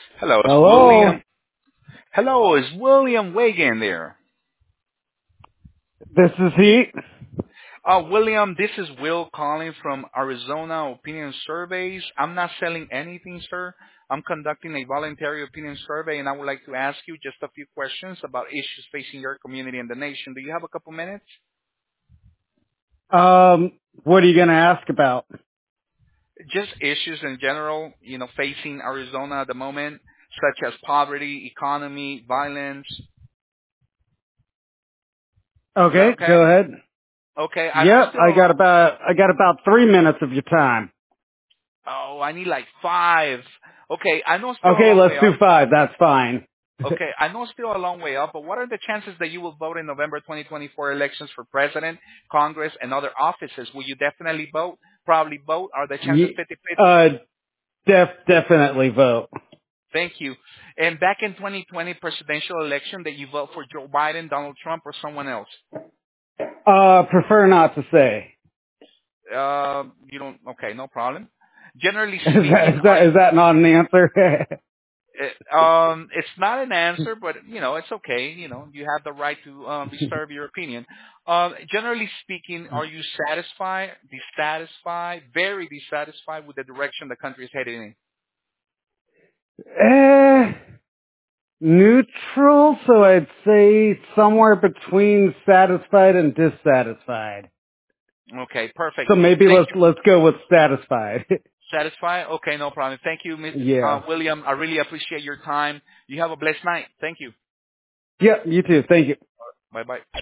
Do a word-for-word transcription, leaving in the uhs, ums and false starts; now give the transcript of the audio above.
Hello, it's Hello, William. Hello, is William Wagan there? this is he. Uh, William, this is Will calling from Arizona Opinion Surveys. I'm not selling anything, sir. I'm conducting a voluntary opinion survey, and I would like to ask you just a few questions about issues facing your community and the nation. Do you have a couple minutes? Um, what are you going to ask about? Just issues in general, you know, facing Arizona at the moment, such as poverty, economy, violence. Is that Okay, okay? go ahead. Okay, I know Yep, I got still. about I got about three minutes of your time. Oh, I need like five. Okay, I know still a Okay, long let's way do up. five. That's fine. Okay, I know still a long way up, but what are the chances that you will vote in November twenty twenty-four elections for president, Congress, and other offices? Will you definitely vote? Probably vote? Are the chances Ye- fifty-fifty? uh, def definitely vote. Thank you. And back in twenty twenty presidential election, that you vote for Joe Biden, Donald Trump, or someone else? Uh, prefer not to say. Uh, you don't. Okay, no problem. Generally Is that speaking, is are that is that not an answer? Uh, um, it's not an answer, but you know, it's okay. You know, you have the right to um, reserve your opinion. Um, generally speaking, are you satisfied, dissatisfied, very dissatisfied with the direction the country is heading in? eh, neutral. So I'd say somewhere between satisfied and dissatisfied. Okay, perfect. So maybe Thank let's you. let's go with satisfied. Satisfied? Okay, no problem. Thank you, Miss uh, Yeah. William. I really appreciate your time. You have a blessed night. Thank you. Yeah, you too. Thank you. Bye bye.